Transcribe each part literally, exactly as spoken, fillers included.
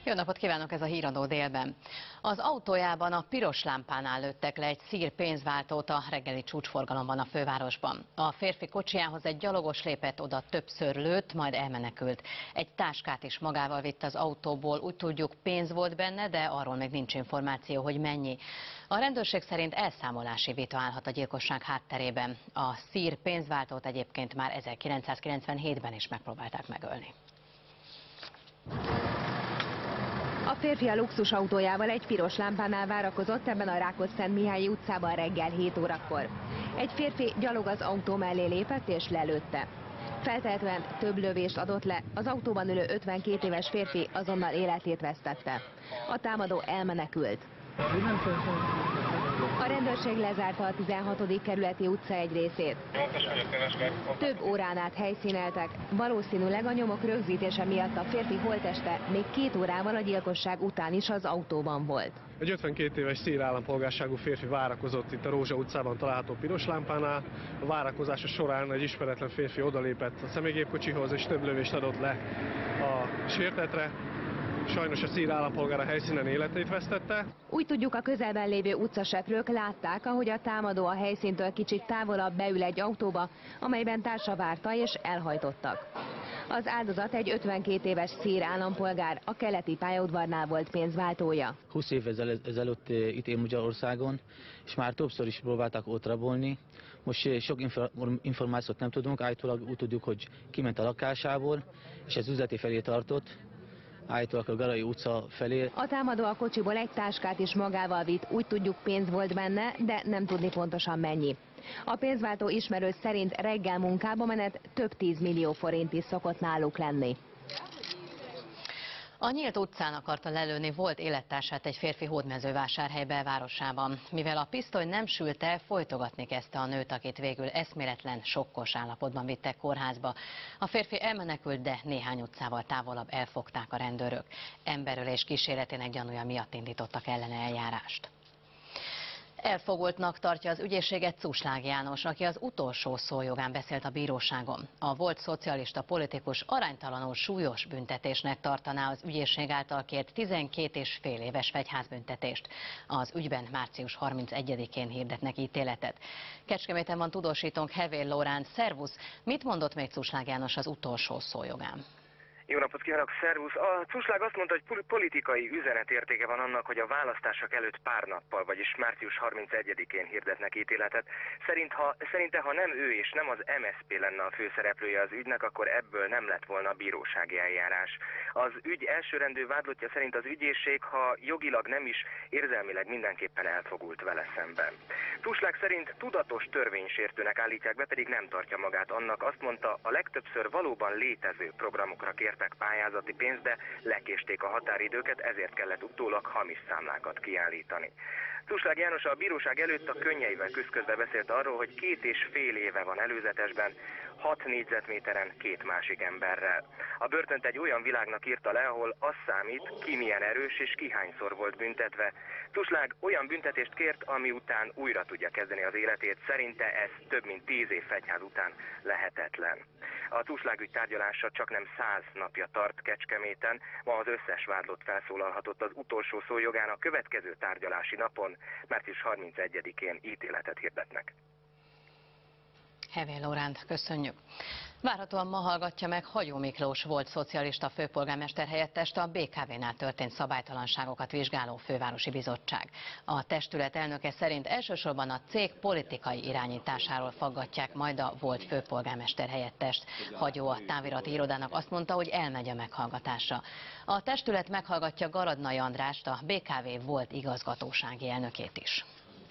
Jó napot kívánok, ez a Híradó délben. Az autójában a piros lámpánál lőttek le egy szír pénzváltót a reggeli csúcsforgalomban a fővárosban. A férfi kocsijához egy gyalogos lépett oda, többször lőtt, majd elmenekült. Egy táskát is magával vitt az autóból, úgy tudjuk, pénz volt benne, de arról még nincs információ, hogy mennyi. A rendőrség szerint elszámolási vita állhat a gyilkosság hátterében. A szír pénzváltót egyébként már ezerkilencszázkilencvenhétben is megpróbálták megölni. A férfi a luxusautójával egy piros lámpánál várakozott ebben a Rákosszentmihályi utcában reggel hét órakor. Egy férfi gyalog az autó mellé lépett és lelőtte. Feltehetően több lövést adott le, az autóban ülő ötvenkét éves férfi azonnal életét vesztette. A támadó elmenekült. A rendőrség lezárta a tizenhatodik kerületi utca egy részét. Több órán át helyszíneltek, valószínűleg a nyomok rögzítése miatt a férfi holtteste még két órával a gyilkosság után is az autóban volt. Egy ötvenkét éves szír állampolgárságú férfi várakozott itt a Rózsa utcában található piros lámpánál. A várakozása során egy ismeretlen férfi odalépett a személygépkocsihoz és több lövést adott le a sértettre. Sajnos a szír állampolgár a helyszínen életét vesztette. Úgy tudjuk, a közelben lévő utcaseprők látták, ahogy a támadó a helyszíntől kicsit távolabb beül egy autóba, amelyben társa várta és elhajtottak. Az áldozat egy ötvenkét éves szír állampolgár, a keleti pályaudvarnál volt pénzváltója. húsz évvel ezelőtt itt él Magyarországon, és már többször is próbáltak ott rabolni. Most sok információt nem tudunk, állítólag úgy tudjuk, hogy kiment a lakásából, és az üzleti felé tartott. Állítólag a Garai utca felé. A támadó a kocsiból egy táskát is magával vitt, úgy tudjuk, pénz volt benne, de nem tudni pontosan mennyi. A pénzváltó ismerős szerint reggel munkába menet több tízmillió forint is szokott náluk lenni. A Nyílt utcán akarta lelőni volt élettársát egy férfi Hódmezővásárhely belvárosában. Mivel a pisztoly nem sült el, folytogatni kezdte a nőt, akit végül eszméletlen, sokkos állapotban vittek kórházba. A férfi elmenekült, de néhány utcával távolabb elfogták a rendőrök. Emberölés kísérletének gyanúja miatt indítottak ellene eljárást. Elfogultnak tartja az ügyészséget Cuslág János, aki az utolsó szójogán beszélt a bíróságon. A volt szocialista politikus aránytalanul súlyos büntetésnek tartaná az ügyészség által kért tizenkét és fél éves fegyházbüntetést. Az ügyben március harmincegyedikén hirdetnek ítéletet. Kecskeméten van tudósítónk Hevér Lóránd. Szervusz! Mit mondott még Cuslág János az utolsó szójogán? Jó napot kívánok, szervusz! A Cuslág azt mondta, hogy politikai üzenetértéke van annak, hogy a választások előtt pár nappal, vagyis március harmincegyedikén hirdetnek ítéletet. Szerint, ha, szerinte, ha nem ő és nem az em es zé pé lenne a főszereplője az ügynek, akkor ebből nem lett volna bírósági eljárás. Az ügy elsőrendű vádlottja szerint az ügyészség, ha jogilag nem is, érzelmileg mindenképpen elfogult vele szemben. Cuslág szerint tudatos törvénysértőnek állítják be, pedig nem tartja magát annak. Azt mondta, a legtöbbször valóban létező programokra kért pályázati pénzt, de lekésték a határidőket, ezért kellett utólag hamis számlákat kiállítani. Cuslág János a bíróság előtt a könnyeivel küszködve beszélt arról, hogy két és fél éve van előzetesben, hat négyzetméteren két másik emberrel. A börtönt egy olyan világnak írta le, ahol az számít, ki milyen erős és ki hányszor volt büntetve. Cuslág olyan büntetést kért, ami után újra tudja kezdeni az életét. Szerinte ez több mint tíz év fegyház után lehetetlen. A Cuslág ügy tárgyalása csak nem száz napja tart Kecskeméten. Ma az összes vádlott felszólalhatott az utolsó szó jogán. A következő tárgyalási napon, március harmincegyedikén ítéletet hirdetnek. Hevér Lóránd, köszönjük. Várhatóan ma hallgatja meg Hagyó Miklós volt szocialista főpolgármester helyettest a bé ká vé-nál történt szabálytalanságokat vizsgáló fővárosi bizottság. A testület elnöke szerint elsősorban a cég politikai irányításáról faggatják majd a volt főpolgármester helyettest. Hagyó a távirati irodának azt mondta, hogy elmegy a meghallgatásra. A testület meghallgatja Garadnai Andrást, a bé ká vé volt igazgatósági elnökét is.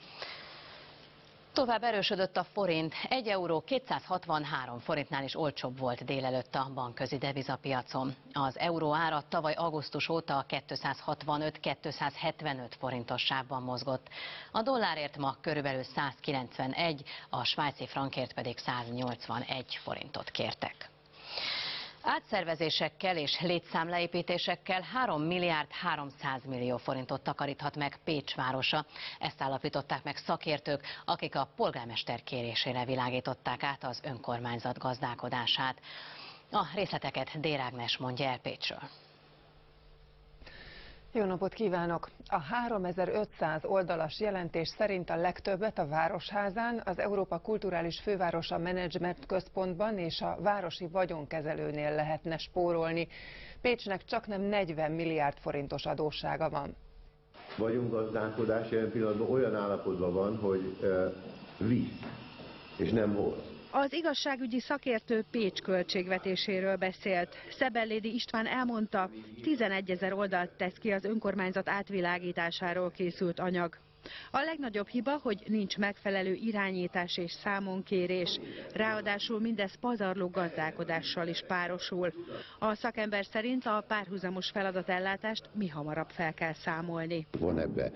Tovább erősödött a forint, egy euró kétszázhatvanhárom forintnál is olcsóbb volt délelőtt a bankközi devizapiacon. Az euró ára tavaly augusztus óta kétszázhatvanöt - kétszázhetvenöt forintos sávban mozgott. A dollárért ma körülbelül százkilencvenegy, a svájci frankért pedig száznyolcvanegy forintot kértek. Átszervezésekkel és létszámleépítésekkel három milliárd háromszáz millió forintot takaríthat meg Pécs városa. Ezt állapították meg szakértők, akik a polgármester kérésére világították át az önkormányzat gazdálkodását. A részleteket Dér Ágnes mondja el Pécsről. Jó napot kívánok! A háromezer-ötszáz oldalas jelentés szerint a legtöbbet a Városházán, az Európa Kulturális Fővárosa Menedzsment Központban és a Városi Vagyonkezelőnél lehetne spórolni. Pécsnek csaknem negyven milliárd forintos adóssága van. Vagyongazdálkodás jelen pillanatban olyan állapotban van, hogy uh, visz, és nem hoz. Az igazságügyi szakértő Pécs költségvetéséről beszélt. Szebellédi István elmondta, tizenegyezer oldalt tesz ki az önkormányzat átvilágításáról készült anyag. A legnagyobb hiba, hogy nincs megfelelő irányítás és számonkérés. Ráadásul mindez pazarló gazdálkodással is párosul. A szakember szerint a párhuzamos feladatellátást mihamarabb fel kell számolni. Van ebbe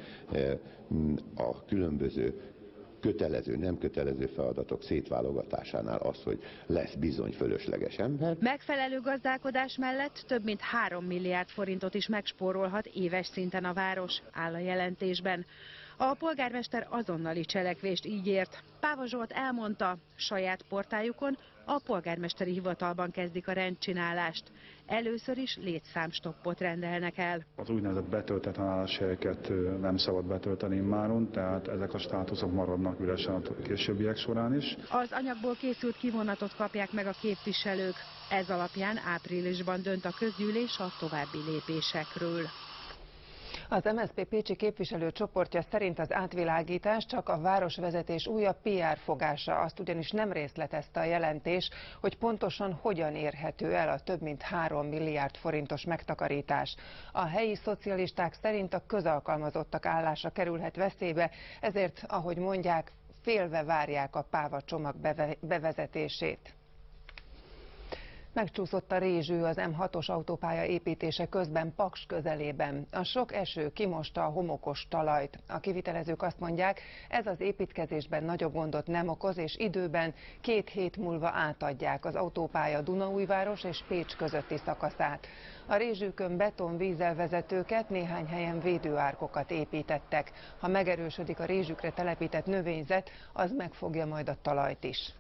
a különböző kötelező, nem kötelező feladatok szétválogatásánál az, hogy lesz bizony fölösleges ember. Megfelelő gazdálkodás mellett több mint három milliárd forintot is megspórolhat éves szinten a város, áll a jelentésben. A polgármester azonnali cselekvést ígért. Páva Zsolt elmondta, saját portájukon a polgármesteri hivatalban kezdik a rendcsinálást. Először is létszámstoppot rendelnek el. Az úgynevezett betöltetlen álláshelyeket nem szabad betölteni immáron, tehát ezek a státuszok maradnak üresen a későbbiek során is. Az anyagból készült kivonatot kapják meg a képviselők. Ez alapján áprilisban dönt a közgyűlés a további lépésekről. Az em es zé pé pécsi képviselőcsoportja szerint az átvilágítás csak a városvezetés újabb pé er fogása, azt ugyanis nem részletezte a jelentés, hogy pontosan hogyan érhető el a több mint három milliárd forintos megtakarítás. A helyi szocialisták szerint a közalkalmazottak állása kerülhet veszélybe, ezért, ahogy mondják, félve várják a Páva csomag bevezetését. Megcsúszott a rézsű az em hatos autópálya építése közben Paks közelében. A sok eső kimosta a homokos talajt. A kivitelezők azt mondják, ez az építkezésben nagyobb gondot nem okoz, és időben két hét múlva átadják az autópálya Dunaújváros és Pécs közötti szakaszát. A rézsűkön beton-vízelvezetőket, néhány helyen védőárkokat építettek. Ha megerősödik a rézsükre telepített növényzet, az megfogja majd a talajt is.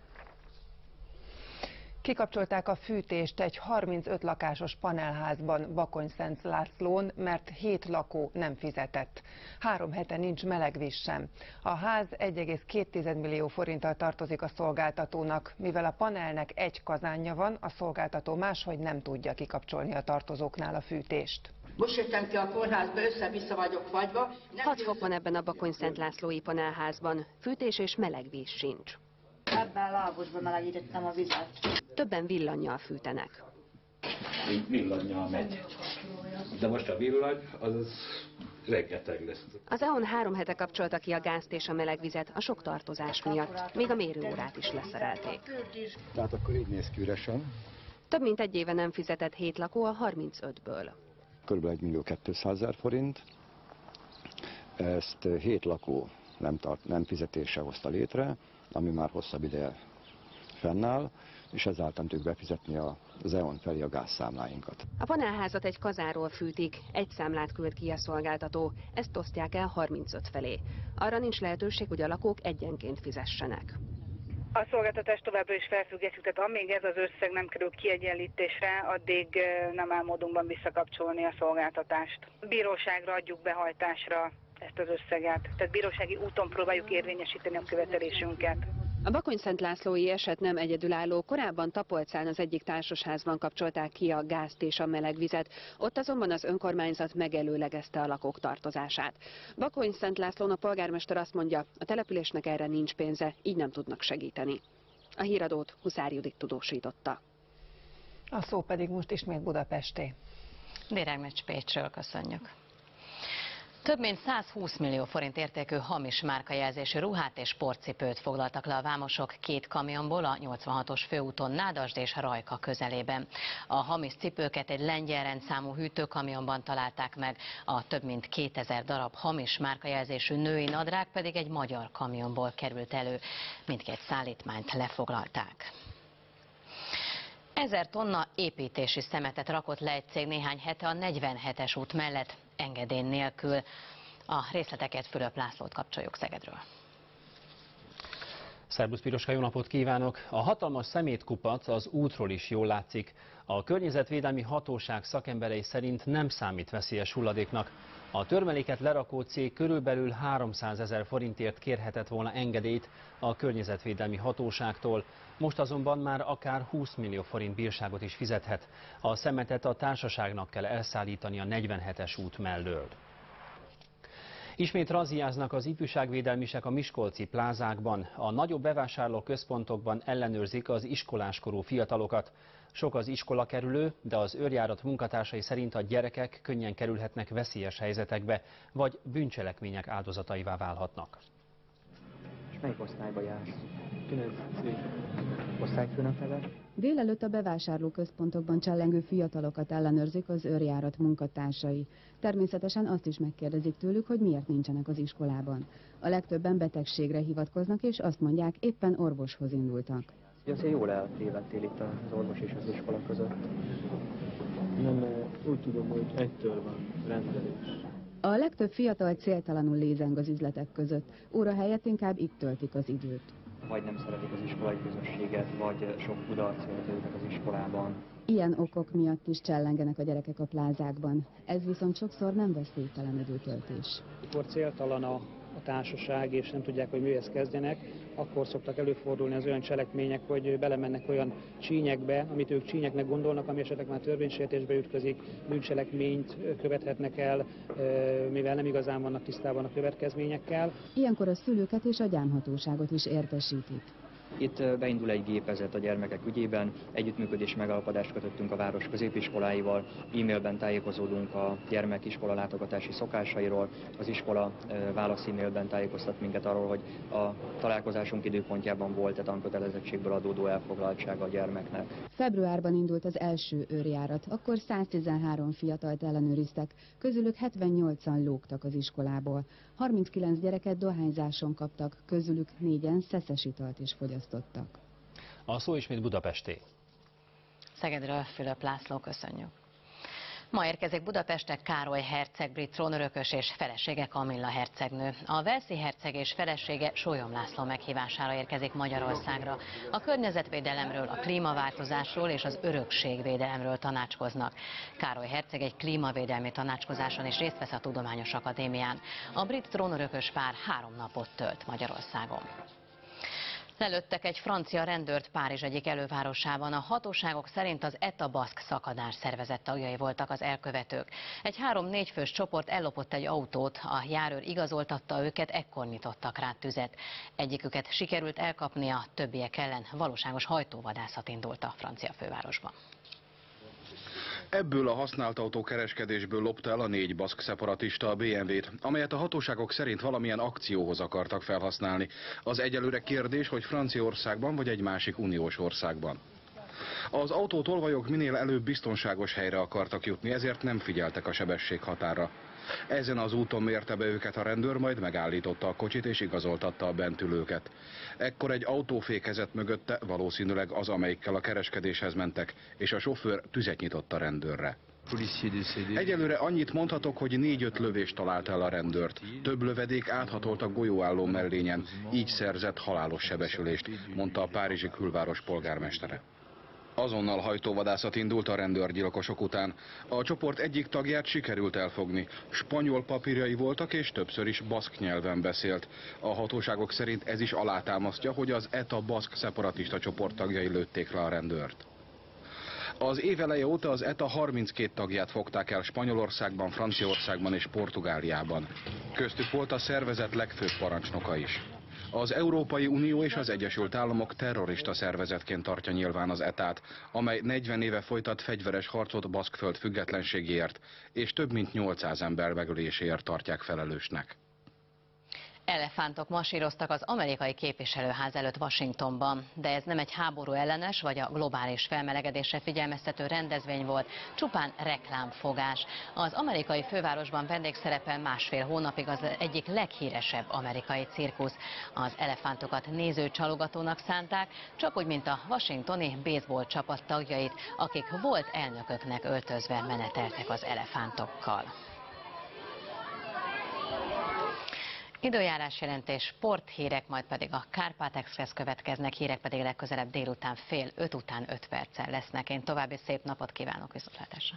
Kikapcsolták a fűtést egy harmincöt lakásos panelházban Bakony-Szent Lászlón, mert hét lakó nem fizetett. Három hete nincs melegvíz sem. A ház egy egész két millió forinttal tartozik a szolgáltatónak, mivel a panelnek egy kazánja van, a szolgáltató máshogy nem tudja kikapcsolni a tartozóknál a fűtést. Most jöttem ki a kórházba, össze-vissza vagyok fagyva. hat fok van ebben a Bakony-Szent Lászlói panelházban, fűtés és melegvíz sincs. Ebben a lábosban melegítettem a vizet. Többen villannyal fűtenek. Villannyal megy. De most a villany az rengeteg lesz. Az é o en három hete kapcsolta ki a gázt és a melegvizet a sok tartozás miatt, még a mérőórát is leszerelték. Tehát akkor így néz ki üresen. Több mint egy éve nem fizetett hét lakó a harmincötből. Körülbelül egy millió kétszázezer forint. Ezt hét lakó nem, tart, nem fizetése hozta létre, ami már hosszabb ideje fennáll, és ezáltal tudjuk befizetni az é o en felé a gázszámláinkat. A panelházat egy kazáról fűtik, egy számlát küld ki a szolgáltató, ezt osztják el harmincöt felé. Arra nincs lehetőség, hogy a lakók egyenként fizessenek. A szolgáltatást továbbra is felfüggesztjük, tehát amíg ez az összeg nem kerül kiegyenlítésre, addig nem áll módunkban visszakapcsolni a szolgáltatást. Bíróságra adjuk behajtásra ezt az összeget, tehát bírósági úton próbáljuk érvényesíteni a követelésünket. A Bakony-Szent Lászlói eset nem egyedülálló, korábban Tapolcán az egyik társasházban kapcsolták ki a gázt és a melegvizet, ott azonban az önkormányzat megelőlegezte a lakók tartozását. Bakony-Szent Lászlón a polgármester azt mondja, a településnek erre nincs pénze, így nem tudnak segíteni. A híradót Huszár Judit tudósította. A szó pedig most ismét Budapesté. Déregmecs Pécsről köszönjük. Több mint százhúsz millió forint értékű hamis márkajelzésű ruhát és sportcipőt foglaltak le a vámosok két kamionból a nyolcvanhatos főúton Nádasd és Rajka közelében. A hamis cipőket egy lengyel rendszámú hűtőkamionban találták meg, a több mint kétezer darab hamis márkajelzésű női nadrág pedig egy magyar kamionból került elő. Mindkét szállítmányt lefoglalták. Ezer tonna építési szemetet rakott le egy cég néhány hete a negyvenhetes út mellett, engedély nélkül. A részleteket Fülöp Lászlót kapcsoljuk Szegedről. Szerbusz Piroska, jó napot kívánok! A hatalmas szemétkupac az útról is jól látszik. A környezetvédelmi hatóság szakemberei szerint nem számít veszélyes hulladéknak. A törmeléket lerakó cég körülbelül háromszázezer forintért kérhetett volna engedélyt a környezetvédelmi hatóságtól. Most azonban már akár húsz millió forint bírságot is fizethet. A szemetet a társaságnak kell elszállítani a negyvenhetes út mellől. Ismét razziáznak az ifjúságvédelmisek a miskolci plázákban. A nagyobb bevásárlóközpontokban ellenőrzik az iskoláskorú fiatalokat. Sok az iskola kerülő, de az őrjárat munkatársai szerint a gyerekek könnyen kerülhetnek veszélyes helyzetekbe, vagy bűncselekmények áldozataivá válhatnak. És melyik osztályba jársz? kilencedik osztályfőnök neve? Délelőtt a bevásárlóközpontokban csellengő fiatalokat ellenőrzik az őrjárat munkatársai. Természetesen azt is megkérdezik tőlük, hogy miért nincsenek az iskolában. A legtöbben betegségre hivatkoznak, és azt mondják, éppen orvoshoz indultak. Azért jól eltévedtél itt az orvos és az iskola között. Nem, úgy tudom, hogy egytől van rendelés. A legtöbb fiatal céltalanul lézeng az üzletek között. Óra helyett inkább itt töltik az időt. Vagy nem szeretik az iskolai közösséget, vagy sok kudarc érződik az iskolában. Ilyen okok miatt is csellengenek a gyerekek a plázákban. Ez viszont sokszor nem veszélytelenedő töltés. Mikor céltalan a, a társaság, és nem tudják, hogy mihez kezdjenek, akkor szoktak előfordulni az olyan cselekmények, hogy belemennek olyan csínyekbe, amit ők csínyeknek gondolnak, ami esetleg már törvénysértésbe ütközik, bűncselekményt követhetnek el, mivel nem igazán vannak tisztában a következményekkel. Ilyenkor a szülőket és a gyámhatóságot is értesítik. Itt beindul egy gépezet a gyermekek ügyében, együttműködési megállapodást kötöttünk a város középiskoláival, e-mailben tájékozódunk a gyermek iskola látogatási szokásairól, az iskola válasz e-mailben tájékoztat minket arról, hogy a találkozásunk időpontjában volt-e tankötelezettségből adódó elfoglaltsága a gyermeknek. Februárban indult az első őrjárat, akkor száztizenhárom fiatalt ellenőriztek, közülük hetvennyolcan lógtak az iskolából. harminckilenc gyereket dohányzáson kaptak, közülük négyen szeszes italt is fogyasztottak. A szó ismét Budapesté. Szegedről Fülöp László, köszönjük. Ma érkezik Budapestre Károly herceg brit trónörökös és felesége Kamilla hercegnő. A walesi herceg és felesége Sólyom László meghívására érkezik Magyarországra. A környezetvédelemről, a klímaváltozásról és az örökségvédelemről tanácskoznak. Károly herceg egy klímavédelmi tanácskozáson is részt vesz a Tudományos Akadémián. A brit trónörökös pár három napot tölt Magyarországon. Lelőttek egy francia rendőrt Párizs egyik elővárosában. A hatóságok szerint az ETA baszk szakadár szervezet tagjai voltak az elkövetők. Egy három-négy fős csoport ellopott egy autót, a járőr igazoltatta őket, ekkor nyitottak rá tüzet. Egyiküket sikerült elkapnia, többiek ellen valóságos hajtóvadászat indult a francia fővárosban. Ebből a használt autókereskedésből lopta el a négy baszk szeparatista a bé em vét, amelyet a hatóságok szerint valamilyen akcióhoz akartak felhasználni. Az egyelőre kérdés, hogy Franciaországban vagy egy másik uniós országban. Az autótolvajok minél előbb biztonságos helyre akartak jutni, ezért nem figyeltek a sebességhatárra. Ezen az úton mérte be őket a rendőr, majd megállította a kocsit és igazoltatta a bent ülőket. Ekkor egy autó fékezett mögötte, valószínűleg az, amelyikkel a kereskedéshez mentek, és a sofőr tüzet nyitott a rendőrre. Egyelőre annyit mondhatok, hogy négy-öt lövést talált el a rendőrt. Több lövedék áthatott a golyóálló mellényen, így szerzett halálos sebesülést, mondta a párizsi külváros polgármestere. Azonnal hajtóvadászat indult a rendőrgyilkosok után. A csoport egyik tagját sikerült elfogni. Spanyol papírjai voltak és többször is baszk nyelven beszélt. A hatóságok szerint ez is alátámasztja, hogy az ETA baszk szeparatista csoport tagjai lőtték le a rendőrt. Az év eleje óta az ETA harminckét tagját fogták el Spanyolországban, Franciaországban és Portugáliában. Köztük volt a szervezet legfőbb parancsnoka is. Az Európai Unió és az Egyesült Államok terrorista szervezetként tartja nyilván az etát, amely negyven éve folytat fegyveres harcot Baszkföld függetlenségéért, és több mint nyolcszáz ember megöléséért tartják felelősnek. Elefántok masíroztak az amerikai képviselőház előtt Washingtonban, de ez nem egy háború ellenes vagy a globális felmelegedésre figyelmeztető rendezvény volt, csupán reklámfogás. Az amerikai fővárosban vendégszerepel másfél hónapig az egyik leghíresebb amerikai cirkusz. Az elefántokat nézőcsalogatónak szánták, csak úgy, mint a washingtoni baseball csapat tagjait, akik volt elnököknek öltözve meneteltek az elefántokkal. Időjárás jelentés, sporthírek, majd pedig a Kárpát Express következnek, hírek pedig legközelebb délután fél öt után öt perccel lesznek. Én további szép napot kívánok, viszontlátásra!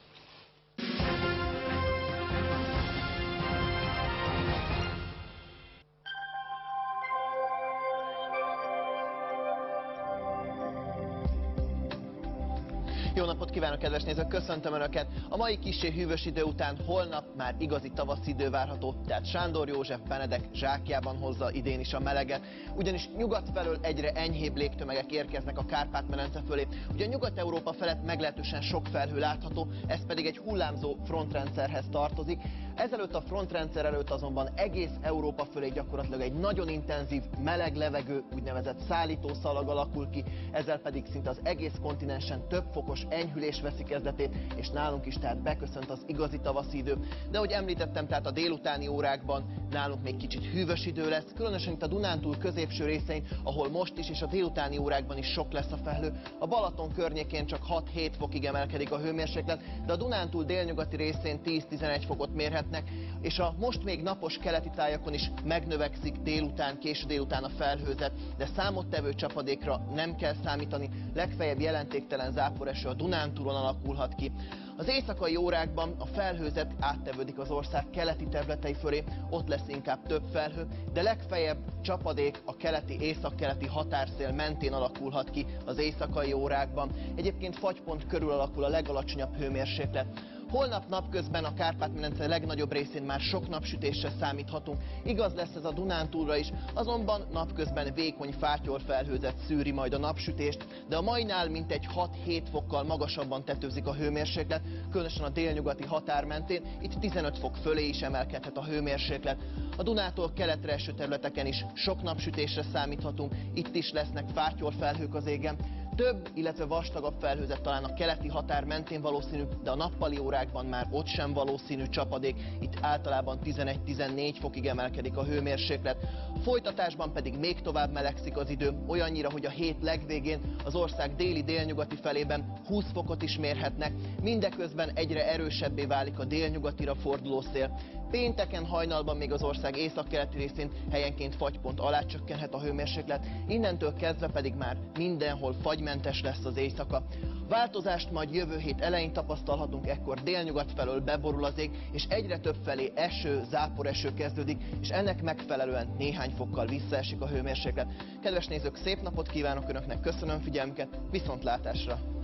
Jó napot kívánok, kedves nézők! Köszöntöm Önöket! A mai kissé hűvös idő után holnap már igazi tavaszi idő várható, tehát Sándor József Benedek zsákjában hozza idén is a meleget, ugyanis nyugat felől egyre enyhébb légtömegek érkeznek a Kárpát-medence fölé. Ugye Nyugat-Európa felett meglehetősen sok felhő látható, ez pedig egy hullámzó frontrendszerhez tartozik. Ezelőtt a frontrendszer előtt azonban egész Európa fölé gyakorlatilag egy nagyon intenzív, meleg levegő, úgynevezett szállítószalag alakul ki, ezzel pedig szinte az egész kontinensen több fokos enyhülés veszi kezdetét, és nálunk is tehát beköszönt az igazi tavaszi idő. De ahogy említettem, tehát a délutáni órákban nálunk még kicsit hűvös idő lesz, különösen itt a Dunántúl középső részein, ahol most is és a délutáni órákban is sok lesz a felhő. A Balaton környékén csak hat-hét fokig emelkedik a hőmérséklet, de a Dunántúl délnyugati részén tíz-tizenegy fokot mérhetnek, és a most még napos keleti tájakon is megnövekszik délután, késő délután a felhőzet, de számottevő csapadékra nem kell számítani, legfeljebb jelentéktelen záporeső a Dunántúlon alakulhat ki. Az éjszakai órákban a felhőzet áttevődik az ország keleti területei fölé, ott lesz inkább több felhő, de legfeljebb csapadék a keleti, északkeleti határszél mentén alakulhat ki az éjszakai órákban. Egyébként fagypont körül alakul a legalacsonyabb hőmérséklet. Holnap napközben a Kárpát-medence legnagyobb részén már sok napsütésre számíthatunk. Igaz lesz ez a Dunántúlra is, azonban napközben vékony fátyorfelhőzet szűri majd a napsütést, de a mainál mintegy hat-hét fokkal magasabban tetőzik a hőmérséklet, különösen a délnyugati határ mentén, itt tizenöt fok fölé is emelkedhet a hőmérséklet. A Dunától keletre eső területeken is sok napsütésre számíthatunk, itt is lesznek fátyorfelhők az égen. Több, illetve vastagabb felhőzet talán a keleti határ mentén valószínű, de a nappali órákban már ott sem valószínű csapadék, itt általában tizenegy-tizennégy fokig emelkedik a hőmérséklet. A folytatásban pedig még tovább melegszik az idő, olyannyira, hogy a hét legvégén az ország déli-délnyugati felében húsz fokot is mérhetnek, mindeközben egyre erősebbé válik a délnyugatira forduló szél. Pénteken hajnalban még az ország északkeleti részén helyenként fagypont alá csökkenhet a hőmérséklet, innentől kezdve pedig már mindenhol fagymentes lesz az éjszaka. Változást majd jövő hét elején tapasztalhatunk, ekkor délnyugat felől beborul az ég, és egyre több felé eső, záporeső kezdődik, és ennek megfelelően néhány fokkal visszaesik a hőmérséklet. Kedves nézők, szép napot kívánok Önöknek, köszönöm figyelmüket, viszontlátásra!